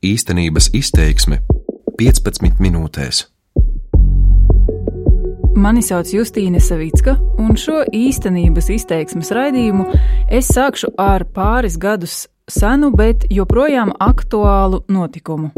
Īstenības izteiksme 15 minūtēs. Mani sauc Justīne Savicka, un šo īstenības izteiksmes raidījumu es sākšu ar pāris gadus senu, bet joprojām aktuālu notikumu.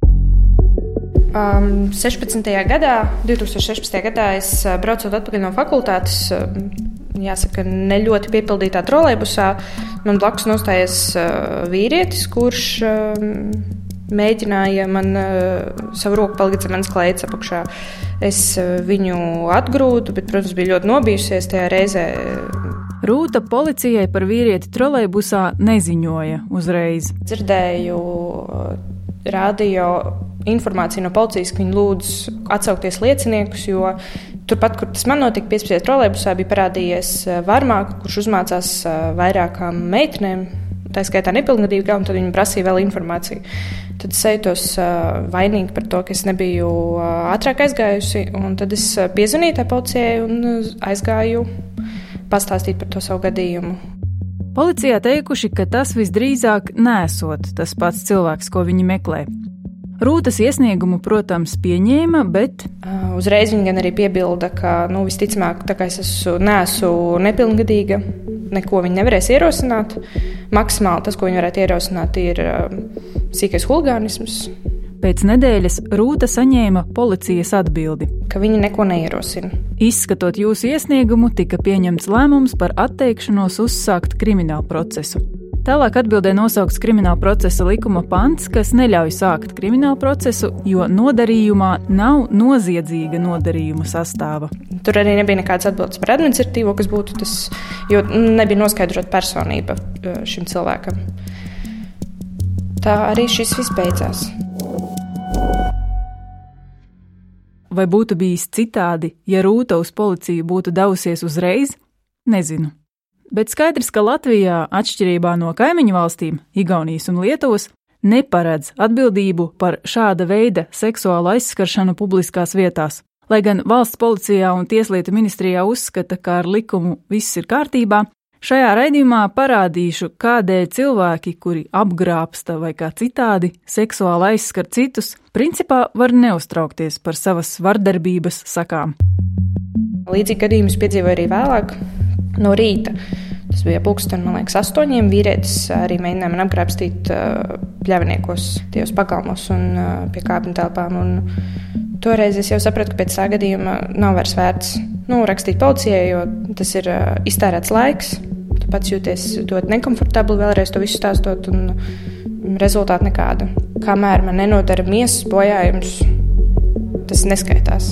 2016. gadā es braucot atpakaļ no fakultātes, jāsaka, ne ļoti piepildītā trolejbusā, man blakus nostājies vīrietis, kurš mēģināja man savu roku palikt zem manas kleitas apakšā. Es viņu atgrūdu, bet, protams, bija ļoti nobijusies tajā reizē. Rūta policijai par vīrieti trolejbusā neziņoja uzreiz. Dzirdēju radio informāciju no policijas, ka viņi lūdz atsaukties lieciniekus, jo turpat, kur tas man notika, 15. trolejbusā bija parādījies varmāka, kurš uzmācās vairākām meitenēm, tā skaitā nepilngadīgām, un tad viņi prasīja vēl informāciju. Tad es jūtos vainīgi par to, ka es nebiju ātrāk aizgājusi, un tad es piezvanīju tai policijai un aizgāju pastāstīt par to savu gadījumu. Policijā teikuši, ka tas visdrīzāk nesot tas pats cilvēks, ko viņi meklē. Rūtas iesniegumu, protams, pieņēma, bet uzreiz viņa gan arī piebilda, ka visticamāk, tā kā es neesmu nepilngadīga, neko viņa nevarēs ierosināt. Maksimāli tas, ko viņa varētu ierosināt, ir sīkais huligānisms. Pēc nedēļas Rūta saņēma policijas atbildi, ka viņi neko neierosina. Izskatot jūsu iesniegumu, tika pieņemts lēmums par atteikšanos uzsākt kriminālu procesu. Tālāk atbildē nosaukts krimināla procesa likuma pants, kas neļauj sākt kriminālu procesu, jo nodarījumā nav noziedzīga nodarījuma sastāva. Tur arī nebija nekāds atbildes par administratīvo, kas būtu tas, jo nebija noskaidrot personība šim cilvēkam. Tā arī šis viss beidzās. Vai būtu bijis citādi, ja Rūta uz policiju būtu devusies uzreiz? Nezinu. Bet skaidrs, ka Latvijā, atšķirībā no kaimiņu valstīm, Igaunijas un Lietuvas, neparedz atbildību par šāda veida seksuālu aizskaršanu publiskās vietās. Lai gan valsts policijā un tieslietu ministrijā uzskata, ka ar likumu viss ir kārtībā, šajā raidījumā parādīšu, kādēļ cilvēki, kuri apgrābsta vai kā citādi seksuāli aizskar citus, principā var neuztraukties par savas vardarbības sakām. Līdzīgi gadījumus piedzīvoju arī vēlāk. No rīta, tas bija pulksten, man liekas, 8, vīrietis arī mēģināja man apgrābstīt pļaviniekos, tajos pagalmos un pie kāpņu telpām. Un toreiz es jau sapratu, ka pēc tā gadījuma nav vairs vērts rakstīt policijai, jo tas ir iztērēts laiks. Tu pats jūties ļoti nekomfortabli vēlreiz to visu stāstot un rezultāti nekāda. Kamēr man nenodara miesas bojājums, tas neskaitās.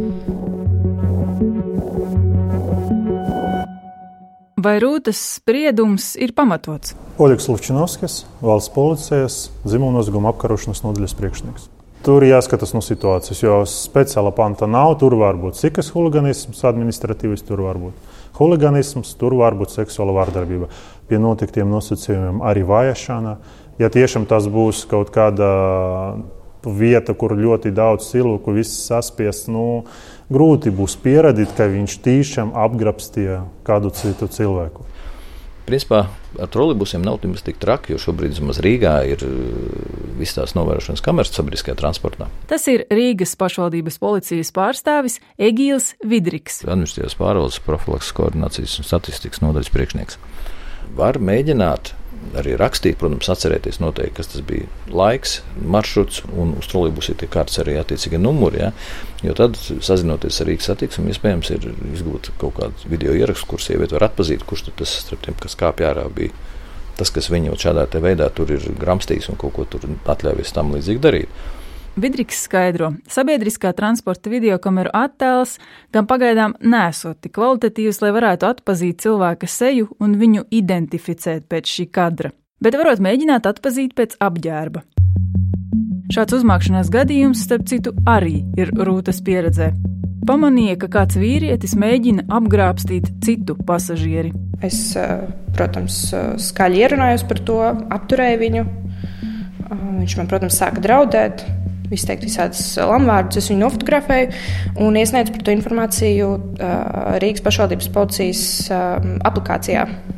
Vai Rūtas spriedums ir pamatots? Oļegs Luvčinovskis, valsts policijas dzimumnozieguma apkarošanas nodaļas priekšnieks. Tur jāskatās no situācijas, jo speciāla panta nav. Tur var būt sīkais huliganisms, administratīvs, tur var būt huliganisms, tur var būt seksuāla vardarbība. Pie noteiktiem nosacījumiem arī vajāšana. Ja tiešām tas būs kaut kāda vieta, kur ļoti daudz cilvēku, viss saspiest, grūti būs pierādīt, ka viņš tiešām apgrabstīja kādu citu cilvēku. Principā ar trolejbusiem nav tik traki, jo šobrīd vismaz Rīgā ir visas tās novērošanas kameras sabiedriskajā transportā. Tas ir Rīgas pašvaldības policijas pārstāvis Egīls Vidriks. Administratīvās pārvaldes profilakses koordinācijas un statistikas nodaļas priekšnieks. Var mēģināt arī rakstīt, protams, atcerēties noteikti, kas tas bija laiks, maršruts, un uz trolejbusu ir tie kārtas arī attiecīgi numuri, ja? Jo tad, sazinoties ar Rīgas satiksmi, iespējams ir izgūt kaut kādu video ierakstu, kur sievieti var atpazīt, kurš tas starp tiem, kas kāpj ārā, bija tas, kas viņu šādā te veidā tur ir gramstījis un kaut ko tur atļaujies tam līdzīgi darīt. Vidriks skaidro, sabiedriskā transporta videokameru attēls gan pagaidām nesot tik kvalitatīvs, lai varētu atpazīt cilvēka seju un viņu identificēt pēc šī kadra, bet varot mēģināt atpazīt pēc apģērba. Šāds uzmākšanās gadījums, starp citu, arī ir Rūtas pieredzē. Pamanīja, ka kāds vīrietis mēģina apgrābstīt citu pasažieri. Es, protams, skaļi ierunājos par to, apturēju viņu. Viņš man, protams, sāka draudēt. Izteikt visādas lamvārdus, es viņu nofotografēju un iesniedzu par to informāciju Rīgas pašvaldības policijas aplikācijā.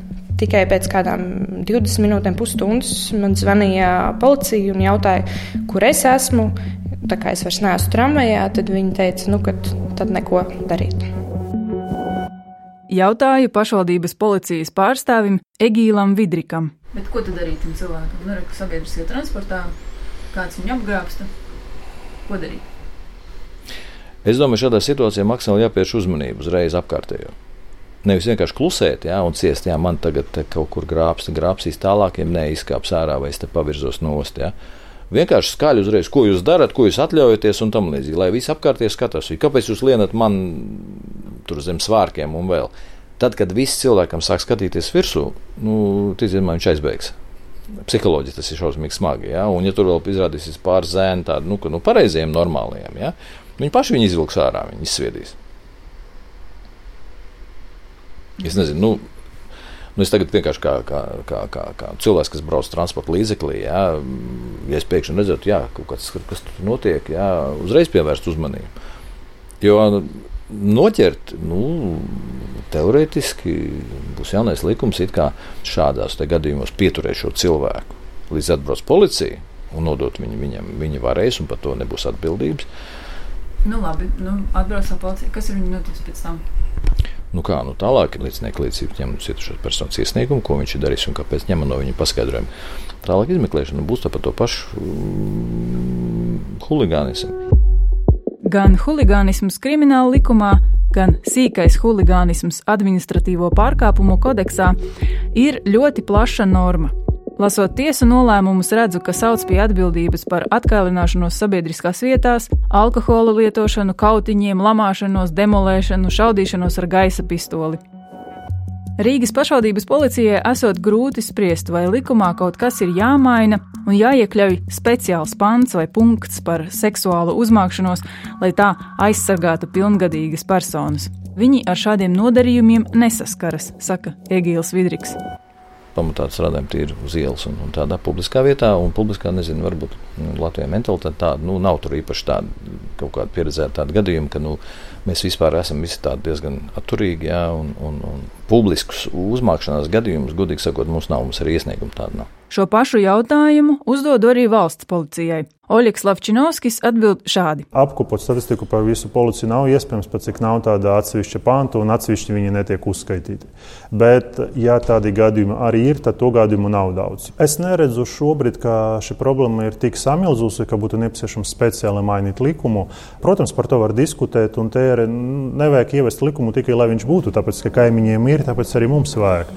Tikai pēc kādām 20 minūtēm, pusstundas man zvanīja policija un jautāja, kur es esmu. Tā kā es vairs neesmu tramvajā, tad viņi teica, ka tad neko darīt. Jautāju pašvaldības policijas pārstāvim Egīlam Vidrikam. Bet ko tad darīt tam cilvēkam? Nu, sabiedriskajā transportā, kāds viņu apgrābsta, ko darīt? Es domāju, šādā situācijā maksimāli jāpievērš uzmanību uzreiz apkārtējo. Nevis vienkārši klusēt, un ciest, man tagad kaut kur grābsīs tālāk, ja neizkāps ārā vai es te pavirzos nost. Vienkārši skaļi uzreiz, ko jūs darat, ko jūs atļaujaties un tam līdzīgi, lai visi apkārtēji skatās. Kāpēc jūs lienat man tur zem svārkiem un vēl? Tad, kad visi cilvēkam sāk skatīties virsū, ticamā viņš aizbēgs. Psiholoģiski tas ir šausmīgi smagi, un ja tur vēl izrādīsies pāris zēni tādi, pareiziem, normāliem, viņi paši viņu izvilks ārā, viņi izsviedīs. Es nezinu, es tagad vienkārši kā cilvēks, kas brauc transporta līdzeklī, ja es pēkšņi redzētu, kas tur notiek, uzreiz pievērst uzmanību. Jo noķert, teorētiski būs jaunais likums, it kā šādās gadījumos pieturēt šo cilvēku, līdz atbrauc policija un nodot viņa varēs, un par to nebūs atbildības. Labi, atbrauc no policija. Kas ir viņa noticis pēc tam? Tālāk ir liecinieku liecība ņem cietušās personas iesniegumu, ko viņš ir darījis un kāpēc ņem no viņa paskaidrojumu. Tālāk izmeklēšana būs par to pašu huligānismu. Gan huligānisms krimināla likumā, gan sīkais huligānisms administratīvo pārkāpumu kodeksā ir ļoti plaša norma. Lasot tiesu nolēmumus, redzu, ka sauc pie atbildības par atkailināšanos sabiedriskās vietās, alkohola lietošanu, kautiņiem, lamāšanos, demolēšanu, šaudīšanos ar gaisa pistoli. Rīgas pašvaldības policijai esot grūti spriest, vai likumā kaut kas ir jāmaina un jāiekļauj speciāls pants vai punkts par seksuālu uzmākšanos, lai tā aizsargātu pilngadīgas personas. Viņi ar šādiem nodarījumiem nesaskaras, saka Egīls Vidriks. Pamatā strādājam tīri uz ielas un tādā publiskā vietā, un publiskā, varbūt Latvijā mentalitāte tāda, nav tur īpaši tāda kaut kāda pieredzēta tāda gadījuma, ka, mēs vispār esam visi tādi diezgan atturīgi, un publiskus uzmākšanās gadījumus, godīgi sakot, mums arī iesniegumu tāda nav. Šo pašu jautājumu uzdodu arī valsts policijai. Oļegs Lavčinovskis atbild šādi. Apkopot statistiku par visu policiju nav iespējams, pat cik nav tāda atsevišķa panta un atsevišķi viņi netiek uzskaitīti. Bet, ja tādi gadījumi arī ir, tad to gadījumu nav daudz. Es neredzu šobrīd, ka šī problēma ir tik samilzusi, ka būtu nepieciešams speciāli mainīt likumu. Protams, par to var diskutēt, un te ir nevajag ievest likumu tikai, lai viņš būtu, tāpēc, ka kaimiņiem ir, tāpēc arī mums vajag.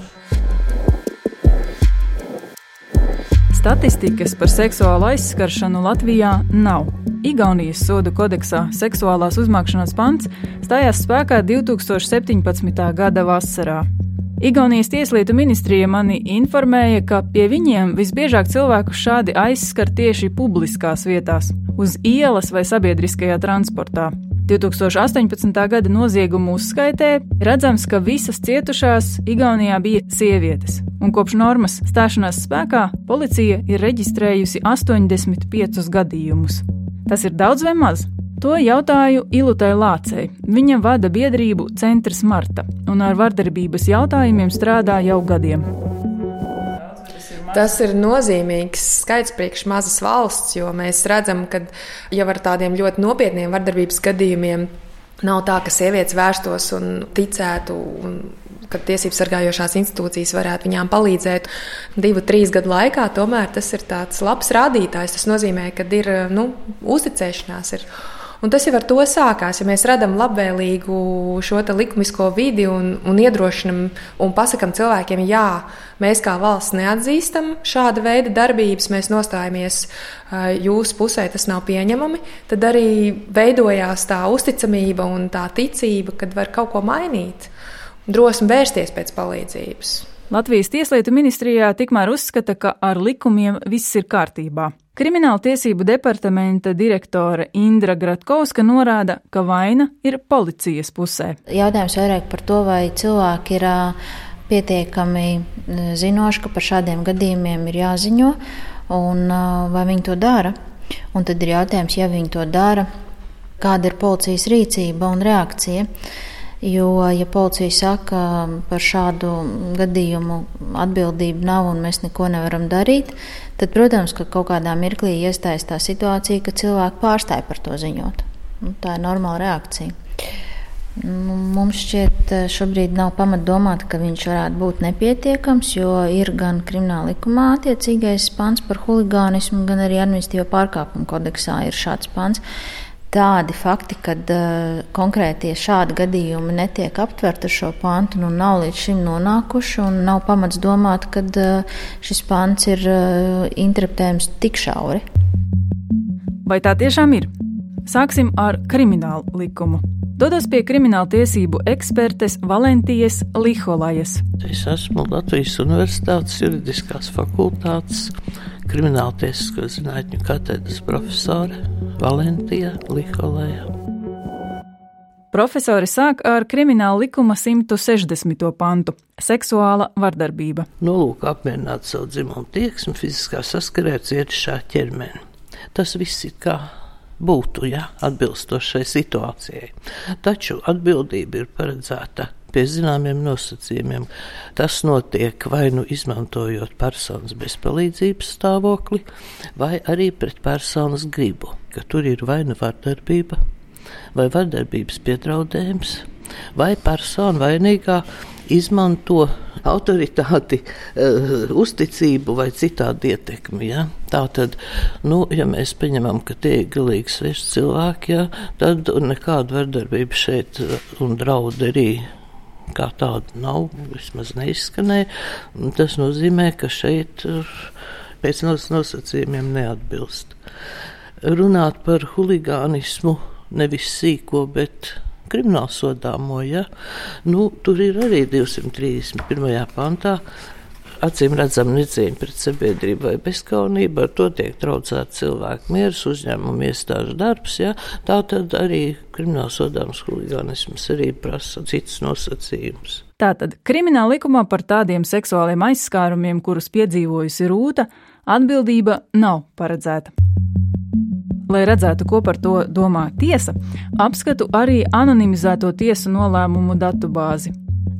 Statistikas par seksuālu aizskaršanu Latvijā nav. Igaunijas sodu kodeksā seksuālās uzmākšanās pants stājās spēkā 2017. gada vasarā. Igaunijas tieslietu ministrija mani informēja, ka pie viņiem visbiežāk cilvēku šādi aizskar tieši publiskās vietās, uz ielas vai sabiedriskajā transportā. 2018. gada noziegumu uzskaitē redzams, ka visas cietušās Igaunijā bija sievietes, un kopš normas stāšanās spēkā policija ir reģistrējusi 85 gadījumus. Tas ir daudz vai maz? To jautāju Ilutai Lācei. Viņa vada biedrību Centrs Marta un ar vardarbības jautājumiem strādā jau gadiem. Tas ir nozīmīgs skaits priekš mazas valsts, jo mēs redzam, ka jau ar tādiem ļoti nopietniem vardarbības gadījumiem nav tā, ka sievietes vērstos un ticētu, ka tiesības sargājošās institūcijas varētu viņām palīdzēt 2-3 gadu laikā. Tomēr tas ir tāds labs rādītājs. Tas nozīmē, ka ir uzticēšanās. Un tas jau ar to sākās, ja mēs radām labvēlīgu šo likumisko vidi un iedrošinam un pasakam cilvēkiem, jā, mēs kā valsts neatzīstam šāda veida darbības, mēs nostājamies jūsu pusē, tas nav pieņemami, tad arī veidojās tā uzticamība un tā ticība, kad var kaut ko mainīt, drosmi vērsties pēc palīdzības. Latvijas tieslietu ministrijā tikmēr uzskata, ka ar likumiem viss ir kārtībā. Krimināla tiesību departamenta direktore Indra Gratkovska norāda, ka vaina ir policijas pusē. Jautājums vairāk par to, vai cilvēki ir pietiekami zinoši, ka par šādiem gadījumiem ir jāziņo, un vai viņi to dara. Un tad ir jautājums, ja viņi to dara, kāda ir policijas rīcība un reakcija. Jo, ja policija saka, par šādu gadījumu atbildību nav un mēs neko nevaram darīt, tad, protams, ka kaut kādā mirklī iestājas tā situācija, ka cilvēki pārstāj par to ziņot. Tā ir normāla reakcija. Mums šķiet, šobrīd nav pamat domāt, ka viņš varētu būt nepietiekams, jo ir gan krimināla likumā attiecīgais pants par huligānismu, gan arī administratīvo pārkāpumu kodeksā ir šāds pants. Tādi fakti, kad konkrētie šādi gadījumi netiek aptverti ar šo pantu, nav līdz šim nonākuši un nav pamats domāt, ka šis pants ir interpretējams tik šauri. Vai tā tiešām ir? Sāksim ar kriminālu likumu. Dodos pie krimināla tiesību ekspertes Valentijas Liholajas. Es esmu Latvijas Universitātes juridiskās fakultātes krimināltiesisko zinātņu katedras profesore Valentija Liholaja. Profesori sāk ar krimināla likuma 160. pantu – seksuāla vardarbība. Nolūk apmierināt savu dzimumu tieksmi fiziskā saskarē ar cietušā ķermeni. Tas viss ir kā būtu, atbilstošai situācijai. Taču atbildība ir paredzēta pie zināmiem nosacījumiem. Tas notiek vai nu izmantojot personas bezpalīdzības stāvokli, vai arī pret personas gribu, ka tur ir vai nu vardarbība, vai vardarbības piedraudējums, vai persona vainīgā izmanto autoritāti, uzticību vai citādi ietekmi. Tātad, ja mēs pieņemam, ka tie ir galīgi sveši cilvēki, tad nekāda vardarbība šeit un draudi arī kā tāda nav, vismaz neizskanēja. Tas nozīmē, ka šeit pēc nosacījumiem neatbilst. Runāt par huligānismu nevis sīko, bet krimināli sodāmo, tur ir arī 231. pantā acīm redzam necieņa pret sabiedrību vai bezkaunība, ar to tiek traucēts cilvēku miers, uzņēmumu iestāžu darbs, tā tad arī krimināli sodāms huligānisms arī prasa citas nosacījumus. Tātad krimināla likumā par tādiem seksuāliem aizskārumiem, kurus piedzīvojusi Rūta, atbildība nav paredzēta. Lai redzētu, ko par to domā tiesa, apskatu arī anonimizēto tiesu nolēmumu datubāzi.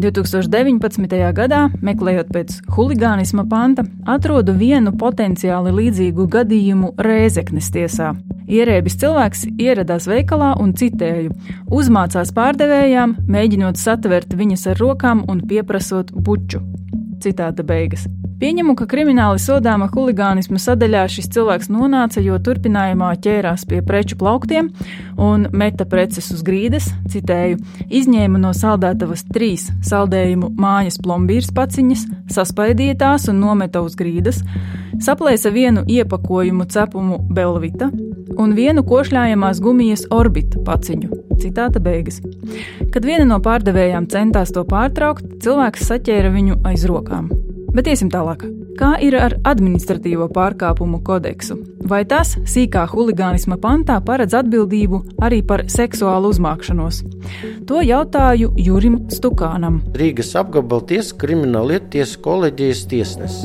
2019. gadā, meklējot pēc huligānisma panta, atrodu vienu potenciāli līdzīgu gadījumu Rēzeknes tiesā. Ierēbis cilvēks ieradās veikalā un, citēju, uzmācās pārdevējām, mēģinot satvert viņas ar rokām un pieprasot buču. Citāta beigas. Pieņemu, ka krimināli sodāma huligānisma sadaļā šis cilvēks nonāca, jo turpinājumā ķērās pie preču plauktiem un meta preces uz grīdas, citēju, izņēma no saldētavas 3 saldējumu mājas plombīrs paciņas, saspaidīja tās un nometa uz grīdas, saplēsa vienu iepakojumu cepumu Belvita un vienu košļājamās gumijas Orbita paciņu. Citāta beigas. Kad viena no pārdevējām centās to pārtraukt, cilvēks saķēra viņu aiz rokām. Bet iesim tālāk. Kā ir ar administratīvo pārkāpumu kodeksu? Vai tas sīkā huligānisma pantā paredz atbildību arī par seksuālu uzmākšanos? To jautāju Jurim Stukānam. Rīgas apgabala tiesa krimināllietu tiesas koleģijas tiesnesis.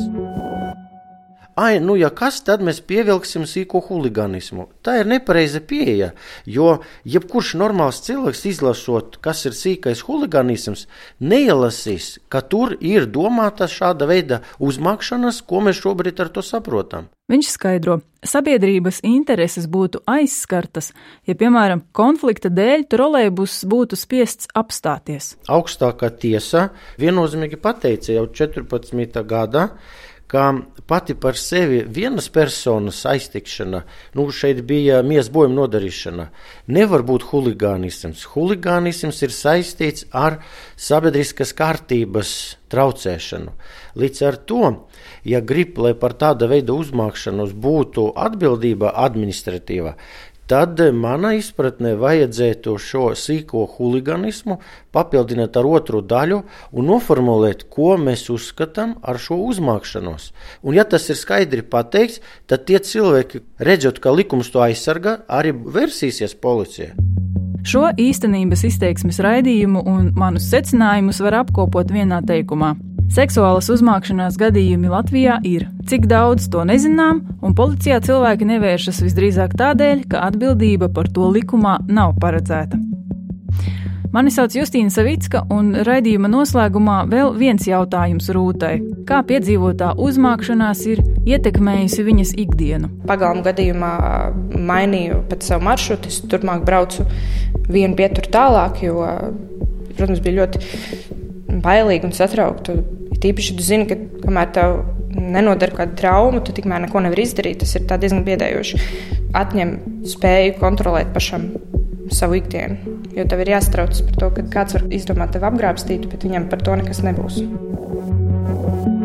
Ja kas, tad mēs pievilksim sīko huligānismu. Tā ir nepareiza pieeja, jo jebkurš normāls cilvēks izlasot, kas ir sīkais huligānisms, neielasīs, ka tur ir domāta šāda veida uzmākšanas, ko mēs šobrīd ar to saprotam. Viņš skaidro, sabiedrības intereses būtu aizskartas, ja, piemēram, konflikta dēļ trolejbus būtu spiests apstāties. Augstākā tiesa viennozīmīgi pateica jau 14. gadā, ka pati par sevi vienas personas aiztikšana, šeit bija miesas bojuma nodarīšana, nevar būt huligānisms. Huligānisms ir saistīts ar sabiedriskas kārtības traucēšanu. Līdz ar to, ja grib, lai par tāda veida uzmākšanos būtu atbildība administratīva, tad manā izpratnē vajadzētu šo sīko huligānismu papildināt ar otru daļu un noformulēt, ko mēs uzskatām ar šo uzmākšanos. Un ja tas ir skaidri pateikts, tad tie cilvēki, redzot, ka likums to aizsargā, arī versīsies policijai. Šo īstenības izteiksmes raidījumu un manus secinājumus var apkopot vienā teikumā. Seksuālas uzmākšanās gadījumi Latvijā ir. Cik daudz to nezinām, un policijā cilvēki nevēršas visdrīzāk tādēļ, ka atbildība par to likumā nav paredzēta. Mani sauc Justīna Savicka, un raidījuma noslēgumā vēl viens jautājums Rūtai. Kā piedzīvotā uzmākšanās ir ietekmējusi viņas ikdienu? Pagalma gadījumā mainīju pat savu maršrutu, es turpmāk braucu vienu pieturu tālāk, jo, protams, bija ļoti bailīgi un satraukti. Tīpaši tu zini, ka kamēr tev nenodara kādu traumu, tu tikmēr neko nevar izdarīt. Tas ir tā diezgan biedējoši. Atņem spēju kontrolēt pašam savu ikdienu, jo tev ir jāstraucas par to, ka kāds var izdomāt tevi apgrābstīt, bet viņam par to nekas nebūs.